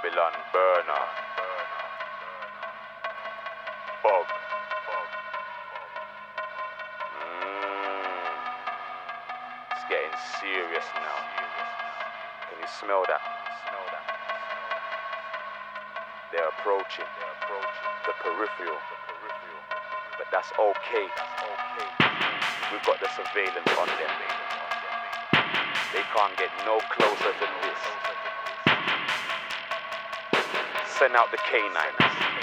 Babylon burner. Bug. It's getting serious now. Can you smell that? They're approaching the peripheral. But that's okay. We've got the surveillance on them. They can't get no closer than this. Send out the K9s.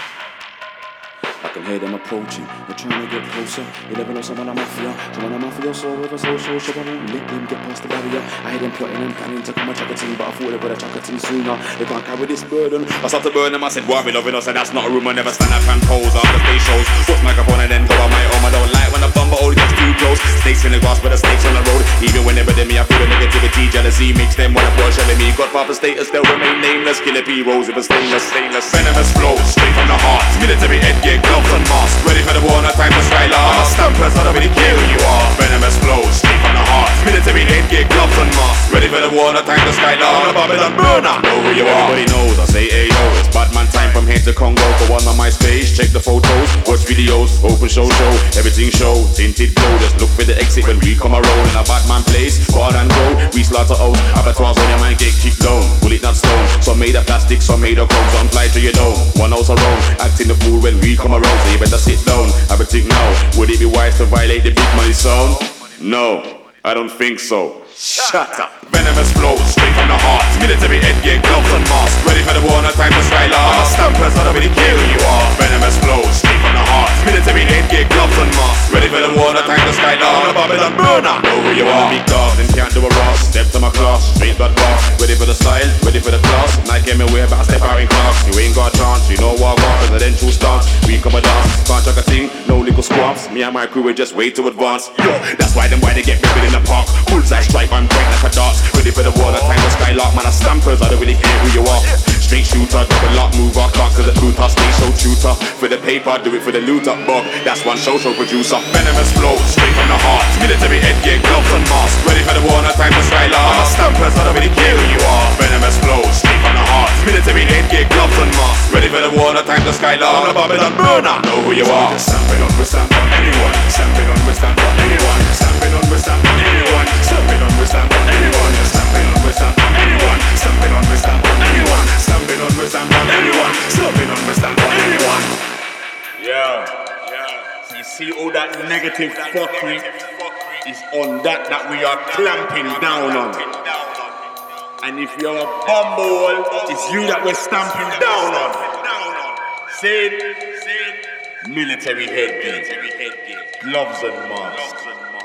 I can hear them approaching, they're trying to get closer. You never know someone a mafia. So when a mafia saw with a social shop, I won't let them get past the barrier. I hear them plotting and planning to come and chuck a ting, but I thought they would have chuck a ting sooner. They can't carry this burden. I started to burn them, I said, what we loving us, and that's not a rumor. Never stand up and pose after stage shows. Put microphone and then go on my own. I don't like when a bumper all gets too close. Snakes in the grass, but the snakes on the road. Even whenever they me, I feel the negativity, jealousy makes them wanna push me. Godfather status still remain nameless. Killer P-rolls with a stainless. Venomous flow, straight from the heart. Military headgear, gloves and mask. Ready for the war, no time for skylar. I'm a stampers, I don't really care who you are. Venomous flow, straight from the heart. Military headgear, gloves and mask. Ready for the war, no time for skylar. I'm a Babylon burner. Know who you are. Everybody knows, I say ayo. It's Badman time from here to Congo. Go on my space, check the photos, watch videos, open show. Everything show, tinted glow. Just look for the exit when we come around. In a Batman place, bar and go. We slaughter out, abattoirs on your mind get kicked down. Bullet not stone, some made of plastic, some made of chrome. Some fly to your dome, one house around. Acting the fool when we come around. So you better sit down, have a think now. Would it be wise to violate the big money sound? No, I don't think so. Shut up. Venomous flow, straight from the heart. Military headgear, gloves and mask. Ready for the war, no time for skylar. I'm a stampers, I don't really care who you are. Venomous flow, straight from the heart. Military headgear, gloves and mask. Ready for the war, no time for skylar. I'm a Babylon burner. Know who you are. Big dog, then can't do a Ross. Step to my class, straight blood boss. Ready for the style, ready for the class. Nike me wear, but I step out in class. You ain't got a chance, you know what I want. Presidential stance, we come a dance. Can't chuck a thing, no legal squabs. Me and my crew are just way too advanced. Yo, that's why they get buried in the park. Bullseye strike, I'm bright like a dart. Ready for the war, no time for skylark. Man, a stampers, I don't really care who you are. Straight shooter, double lock, move our clock. Cause the boot us, stay show shooter. For the paper, do it for the loot up bug. That's one show producer. Venomous flow, straight from the heart. Military headgear, gloves and mask. Ready for the war, no time for skylark. I'm a stampers, I don't really care who you are. Venomous flow, straight from the heart. Military headgear, gloves and mask. Ready for the war, no time for skylark. I'm a Babylon burner. Know who you are. Stamping on, we stamp on anyone. Stamping on, we stamp on anyone. Stamping on, we stamp on anyone. Stamping on, we stamp on anyone. Stamping on, we stamp on anyone. Stamping on, we stamp on anyone. Stamping on, we stamp on anyone. Stamping on, we stamp on anyone. Yeah. So you see all that negative fuckery is on that we are clamping down on. And if you're a bumble, it's you that we're stamping down on. Say it. Military headgear, gloves and masks.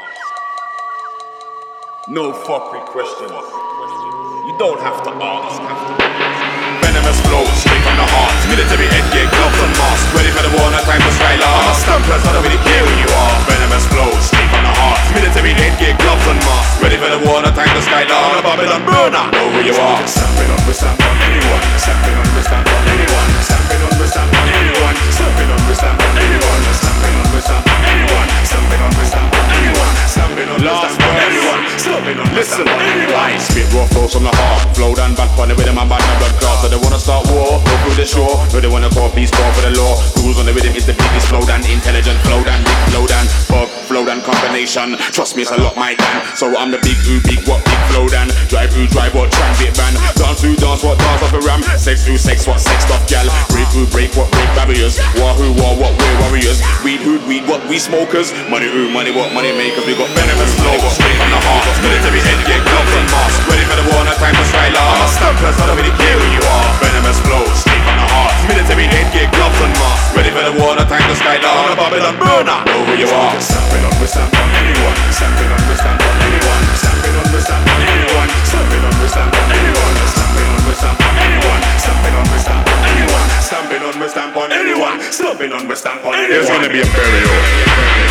No fuckery questions. You don't have to ask. Venomous flow, straight from the heart. Military headgear, gloves and mask. Ready for the war, no time for skylar. I'm a stampers, I don't really care who you are. Venomous flow, straight from the heart. Military headgear, gloves and mask. Ready for the war, no time for skylar. I'm a Babylon burner. Know who you are. Stamping on, we stamp on anyone. Stamping on, we stamp on anyone. Stamping on, we stamp on anyone. Stamping on, we stamp on anyone. Stamping on, we stamp on anyone. Stamping on, we stamp on anyone. Stamping on, we stamp on anyone. Stamping on, we stamp on anyone. Spit raw flows from the heart. Flow down back on the rhythm and back my blood clots. So they wanna start war, go through the shore. No, they wanna call peace, call for the law. Rules on the rhythm is the biggest flow down. Intelligent flow down, big flow down. Bug, flow down combination. Trust me, it's a lot my gang. So I'm the big ooh, big what, big flow down. Drive what, transit van. Dance who dance what, dance off a ram. Sex who sex what, sex stuff gal. Break who break what, break barriers. War who war what, we're warriors. Weed who weed what, we smokers. Money who money what, money makers. We got venomous flow, straight from the heart. Military headgear, gloves and mask. Ready for the war, no time for skylar. I'm a stampers, I don't really care who you are. Venomous flow, straight from the heart. Military headgear, gloves and mask. Ready for the war, no time for skylar. I'm a Babylon burner. Know who you are. Stamping on, we stamp on anyone. Stamping on, we stamp on anyone. Stamping on, we stamp on anyone. Stamping on, we stamp on anyone. Stamping on, we stamp on anyone. Stamping on, we stamp on anyone. Stamping on, we stamp on anyone. Stamping on, we stamp on anyone. There's gonna be a burial.